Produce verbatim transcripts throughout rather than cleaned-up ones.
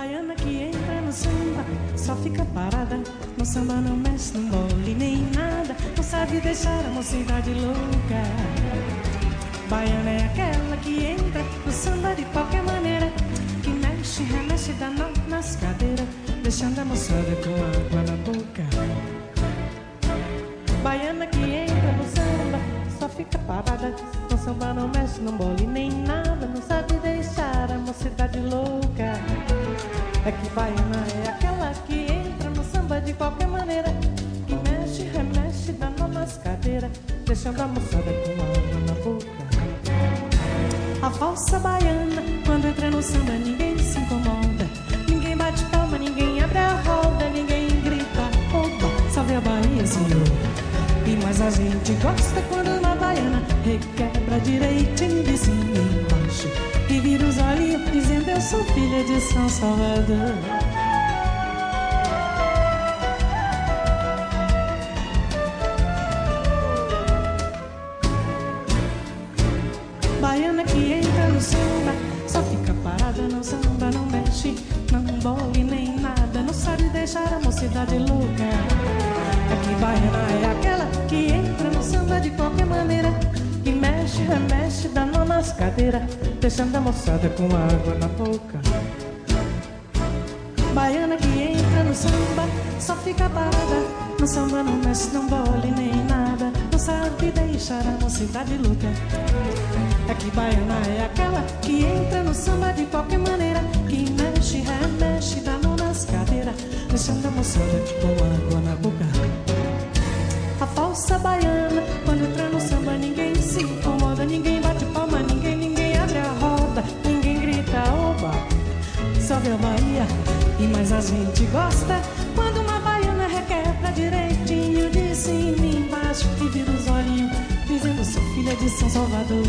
Baiana que entra no samba, só fica parada. No samba não mexe, não mole nem nada. Não sabe deixar a mocidade louca. Baiana é aquela que entra no samba de qualquer maneira, que mexe, remexe, dá nó nas cadeiras, deixando a moçada com água na boca. Baiana que entra no samba, só fica parada. No samba não mexe, não bole nem nada. Não sabe deixar a mocidade louca. É que baiana é aquela que entra no samba de qualquer maneira, que mexe, remexe, dá nó nas cadeiras, deixando a moçada com água na boca. A falsa baiana, quando entra no samba, ninguém se incomoda. Ninguém bate palma, ninguém abre a roda, ninguém grita, opa, salve a Bahia, senhor. E mais a gente gosta quando uma baiana requebra direitinho de cima e embaixo e vira os olhinhos dizendo eu sou filha de São Salvador. Baiana que entra no samba, só fica parada no samba, não mexe, não bole nem nada, não sabe deixar a mocidade louca. É que baiana é aquela que entra no samba de qualquer maneira, que mexe, remexe, dá nó nas cadeiras, deixando a moçada com água na boca. Baiana que entra no samba, só fica parada. No samba não mexe, não bole nem nada, não sabe deixar a mocidade louca. É que baiana é aquela que entra no samba de qualquer maneira, que mexe, remexe, dá nó nas cadeiras, deixando a moçada com água na boca. A falsa baiana, quando entra no samba, ninguém se incomoda, ninguém bate palma, ninguém, ninguém abre a roda, ninguém grita, oba, salve a Bahia. E mais a gente gosta quando uma baiana requebra direitinho de cima e embaixo e vira os olhinhos dizendo sou filha de São Salvador.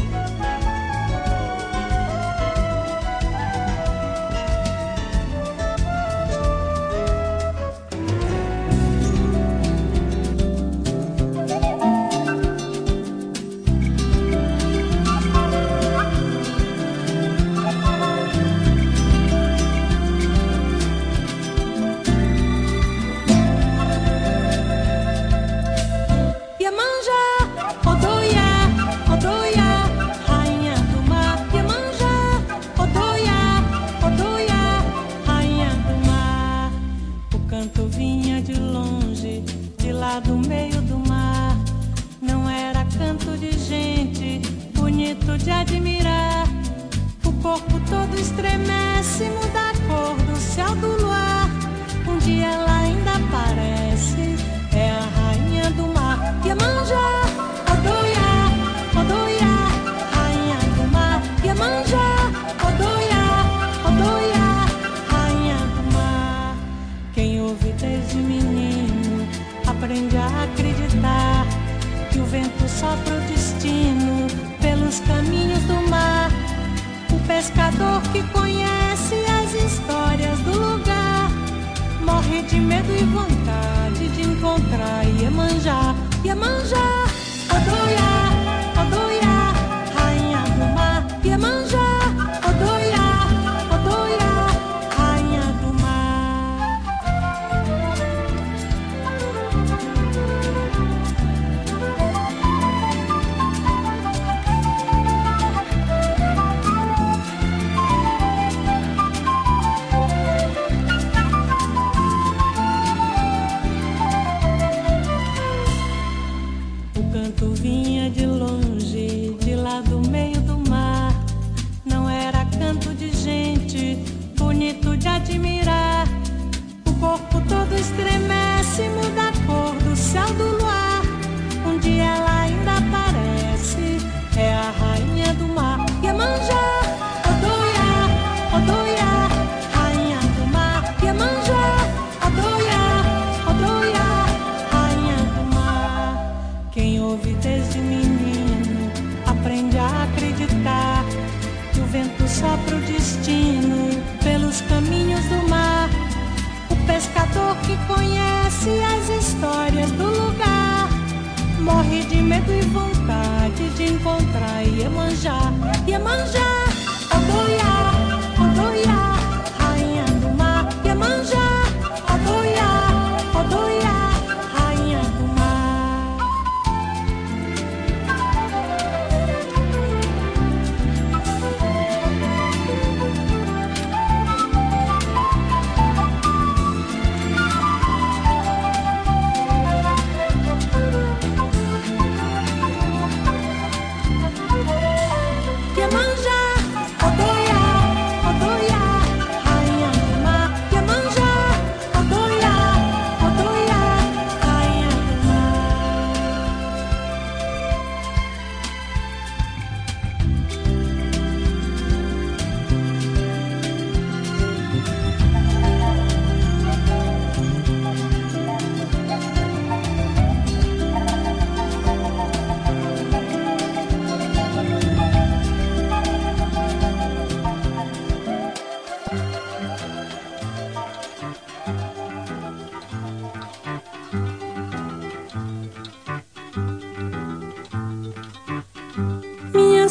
Iemanjá, Odoiá, Odoiá, rainha do mar.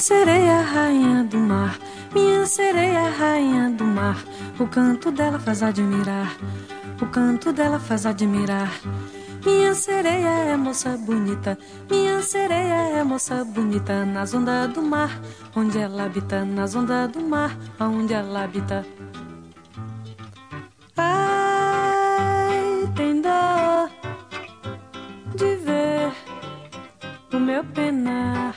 sereia, rainha do mar, minha sereia, rainha do mar. O canto dela faz admirar, o canto dela faz admirar. Minha sereia é moça bonita, minha sereia é moça bonita. Nas ondas do mar, onde ela habita, nas ondas do mar, onde ela habita. Ai, tem dó de ver o meu penar.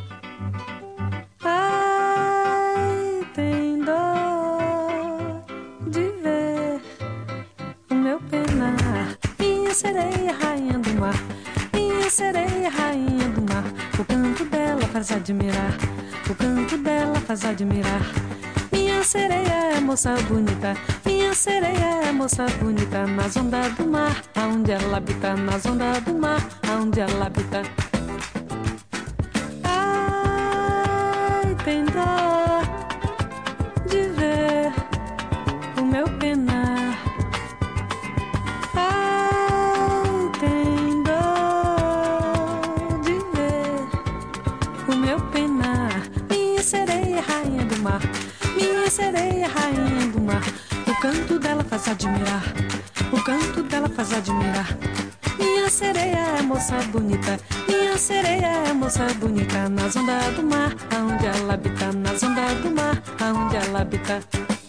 Ai, tem dó de ver o meu penar. Minha sereia, rainha do mar, minha sereia, rainha do mar. O canto dela faz admirar, o canto dela faz admirar. Minha sereia é moça bonita, minha sereia é moça bonita. Nas ondas do mar, aonde ela habita, nas ondas do mar, aonde ela habita. Ai, tem dó de ver o meu penar. Ai, tem dó de ver o meu penar. Minha sereia, rainha do mar, minha sereia, rainha do mar. O canto dela faz admirar, o canto dela faz admirar. Minha sereia é moça bonita, minha sereia é moça bonita. Nas ondas do mar, aonde ela habita, nas ondas do mar, aonde ela habita.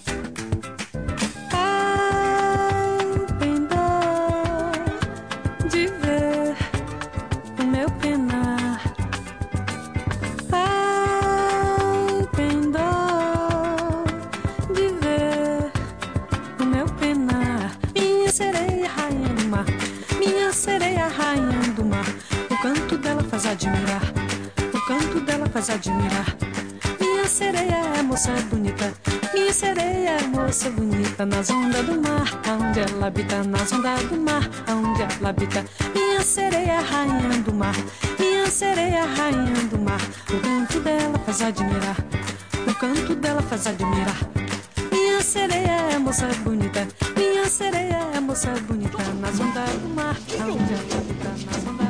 Ai, tem dó de ver o meu penar. Ai, tem dó de ver o meu penar. Minha sereia, rainha do mar, minha sereia, rainha do mar. O canto dela faz admirar, o canto dela faz admirar. Minha sereia é moça bonita, minha sereia é moça bonita. Nas ondas do mar, aonde ela habita, nas ondas do mar, aonde ela habita. Minha sereia, rainha do mar, minha sereia, rainha do mar. O canto dela faz admirar, o canto dela faz admirar. Minha sereia é moça bonita, minha sereia é moça bonita. Nas ondas do mar, aonde ela habita, nas ondas do mar.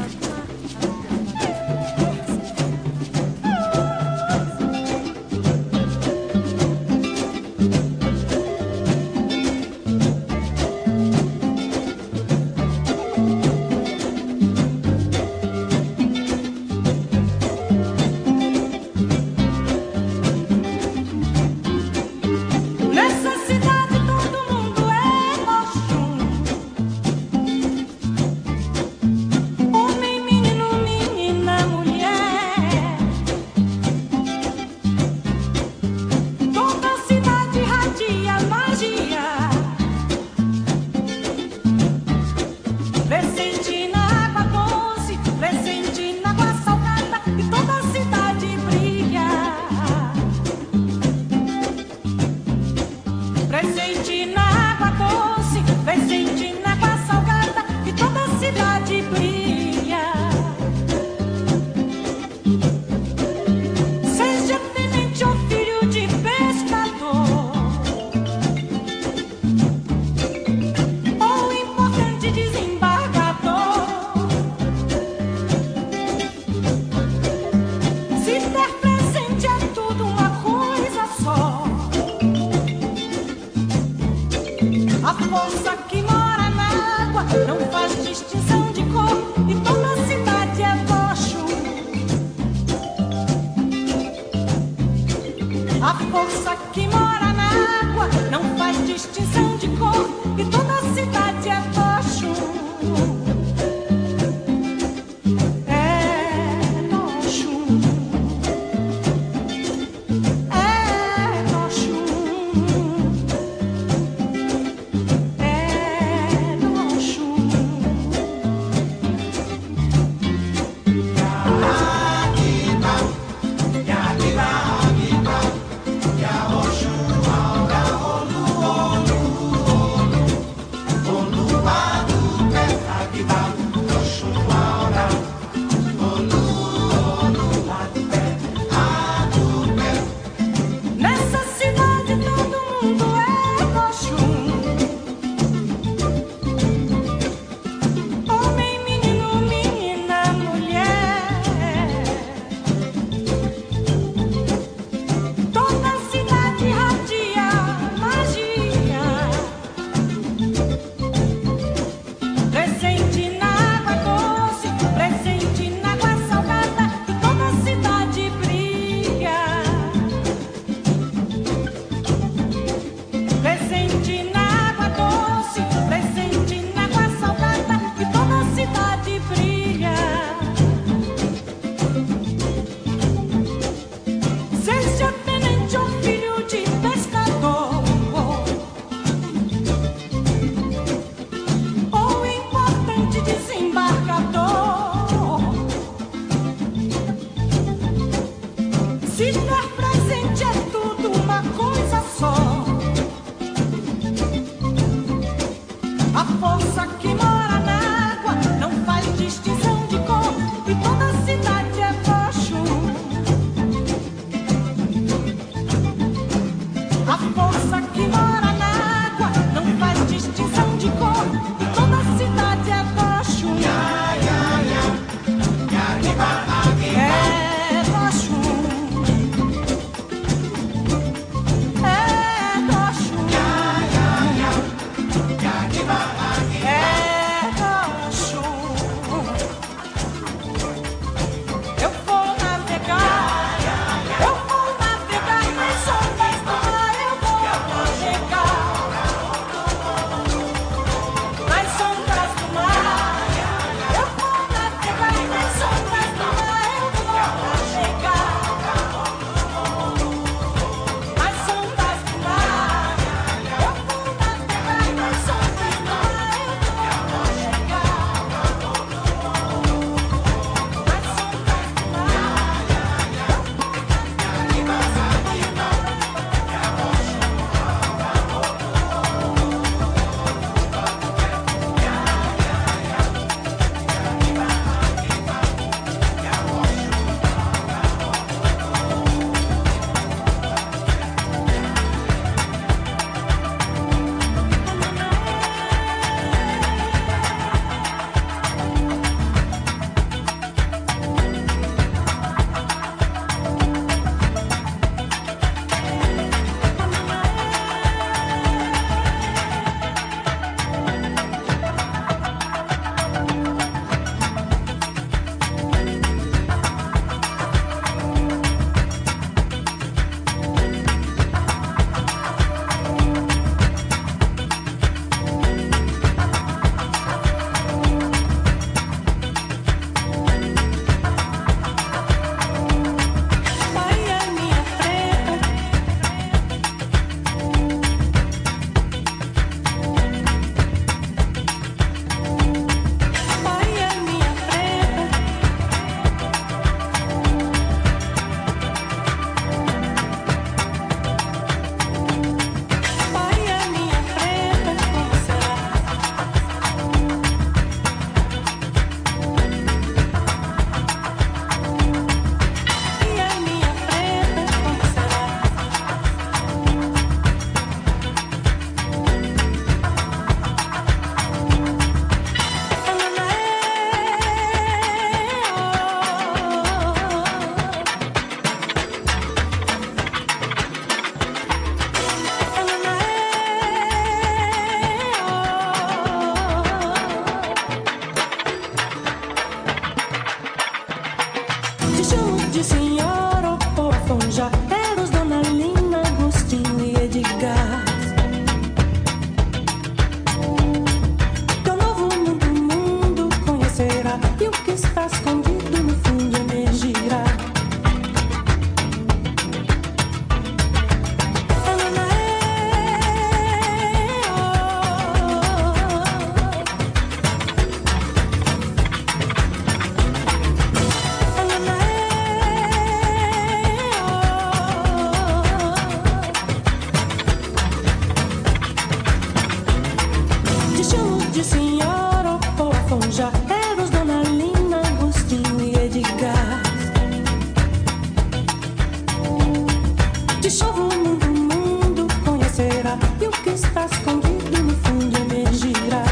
Janja, Eros, Dona Lina, Agostinho e Edgar. De chuva o mundo, o mundo conhecerá, e o que está escondido no fundo emergirá.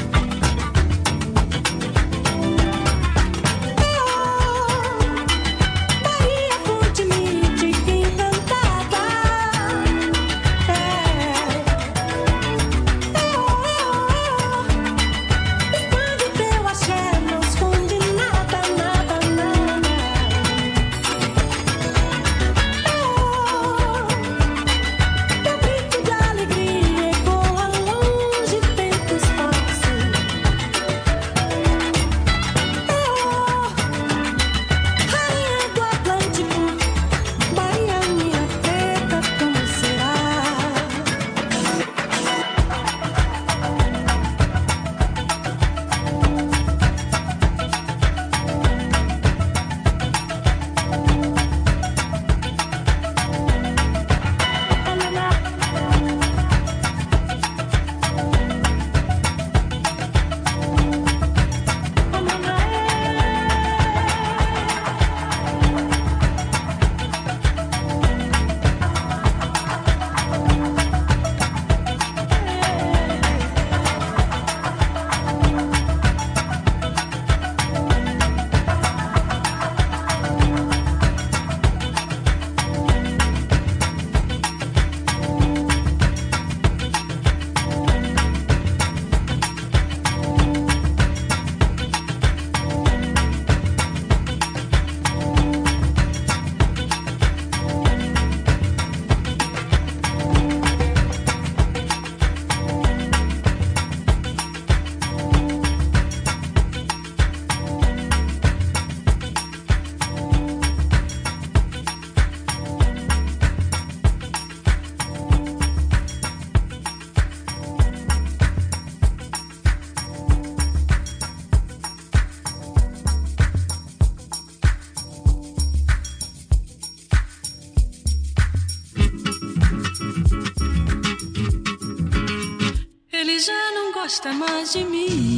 Gosta mais de mim,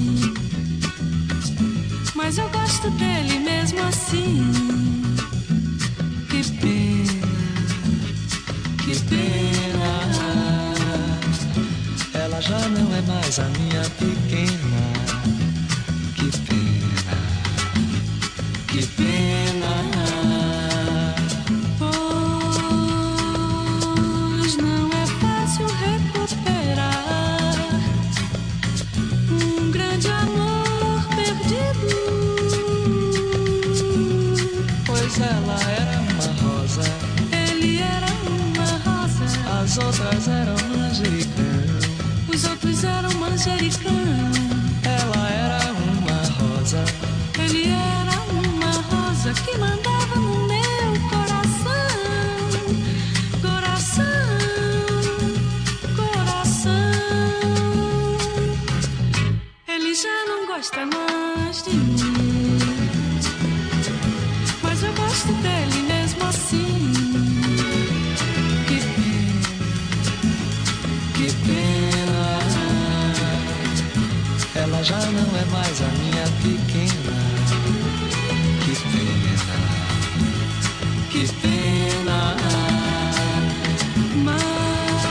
mas eu gosto dele mesmo assim. Que pena, que pena. Ela já não é mais a minha pequena. Que pena, que pena. Pois não é fácil recuperar um grande amor perdido. Pois ela era uma rosa, Ele era uma rosa, as outras eram manjericão. os outros eram manjericão. Ela era uma rosa, Ele era uma rosa que mandava no meu coração, coração, coração. Ele já não gosta mais de mim, mas eu gosto dele mesmo assim. Que pena, que pena. Ela já não é mais a minha pequena. Que pena, que pena. mas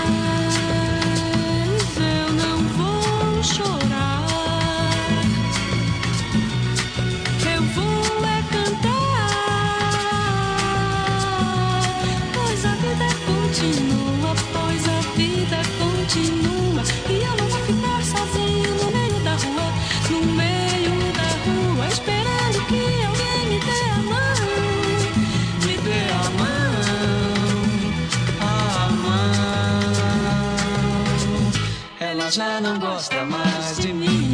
eu não vou chorar. Eu vou é cantar, pois a vida continua, pois a vida continua. E eu não vou ficar sozinho no meio da rua, no meio da rua, esperando que alguém me dê a mão, me dê a mão, A mão. Ela já não gosta mais de mim,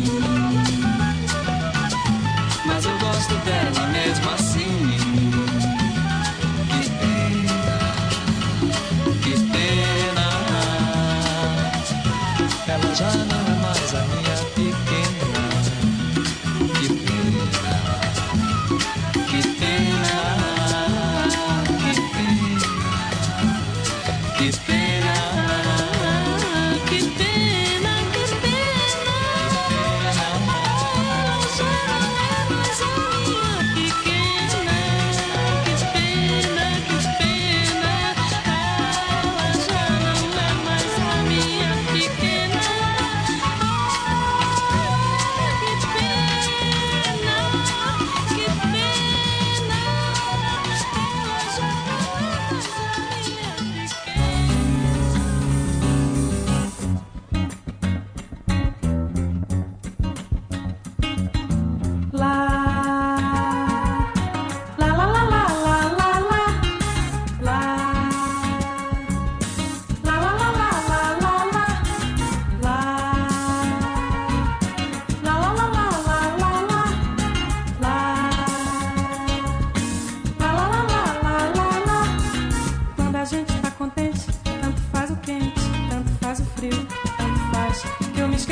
mas eu gosto dela mesmo assim. Que pena, que pena. Ela já não é mais a minha pequena. Que pena, que pena, que pena, que pena. que pena, que pena.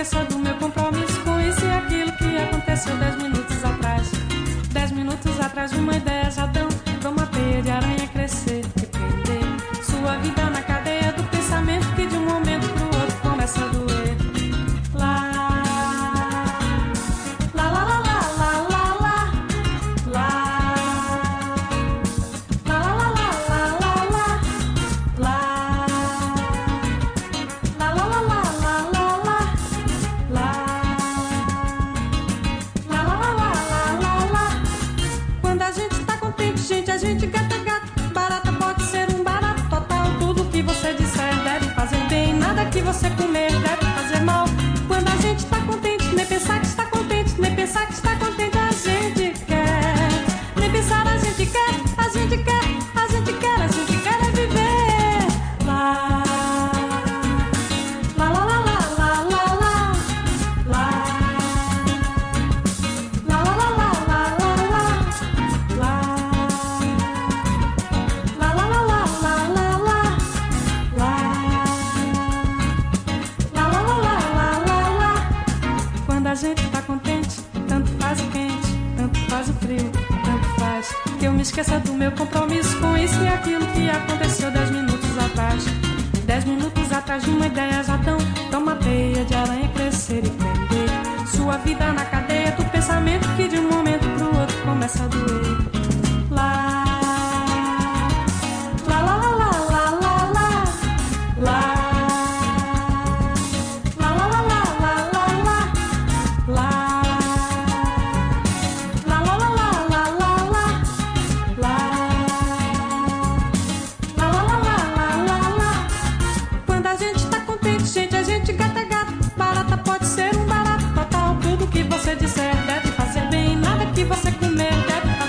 esqueça do meu compromisso com isso e aquilo que aconteceu dez minutos atrás. Dez minutos atrás uma ideia já dão pra uma teia de aranha crescer e prender sua vida na cadeia do pensamento que de um momento pro outro começa a doer. Lá a gente gata gata, barata pode ser um barato total. Tudo que você disser deve fazer bem, nada que você comer deve fazer mal. Quando a gente tá contente, nem pensar que está contente, nem pensar que está contente a gente quer. Nem pensar a gente quer, a gente quer, a gente quer, a gente quer é viver. Lá, lá, lá, lá, lá, lá, lá, lá, lá, lá, lá, lá, lá, lá, lá, lá. A gente tá contente, tanto faz o quente, tanto faz o frio, tanto faz que eu me esqueça do meu compromisso com isso e aquilo que aconteceu dez minutos atrás. Dez minutos atrás de uma ideia já tão, tão uma teia de aranha crescer e prender sua vida na cadeia do pensamento que de um momento pro outro começa a doer. Lá você disser deve fazer bem, nada que você comer deve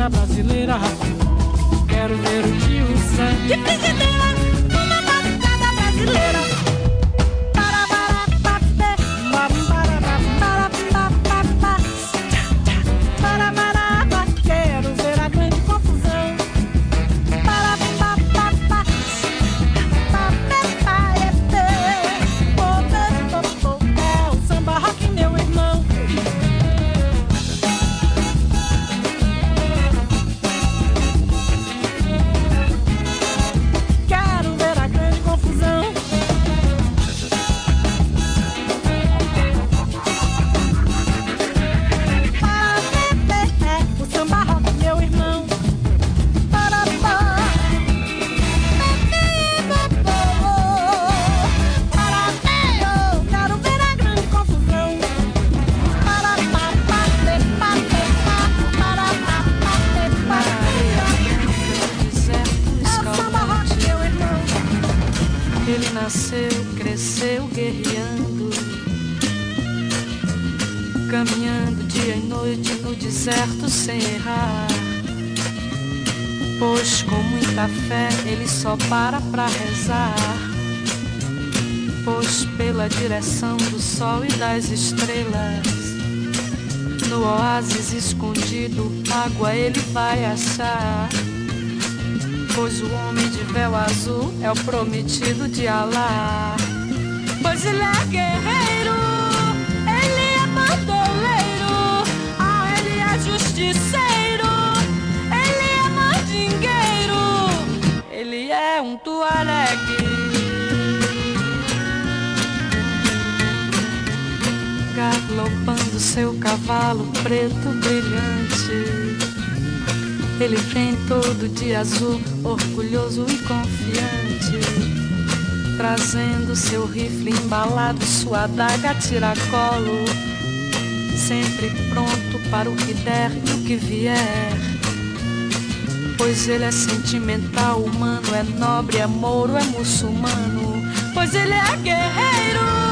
frigideira brasileira. Quero ver o tio Sam. Que frigideira, uma batucada brasileira. Quero ver a grande confusão. É o samba rock, meu irmão. Quero ver a grande confusão. O samba rock, meu irmão. Quero ver a grande confusão. Ele nasceu, cresceu guerreando, caminhando dia e noite no deserto sem errar. Pois com muita fé ele só para pra rezar. Pois pela direção do sol e das estrelas, no oásis escondido, água ele vai achar. Pois o homem de véu azul é o prometido de Alá. Pois ele é guerreiro, ele é bandoleiro, ah, ele é justiceiro, ele é mandingueiro, ele é um tuaregue. Galopando seu cavalo preto brilhante, ele vem todo de azul, orgulhoso e confiante, trazendo seu rifle embalado, sua adaga a tiracolo, sempre pronto para o que der e o que vier. Pois ele é sentimental, humano, é nobre, é mouro, é muçulmano. Pois ele é guerreiro.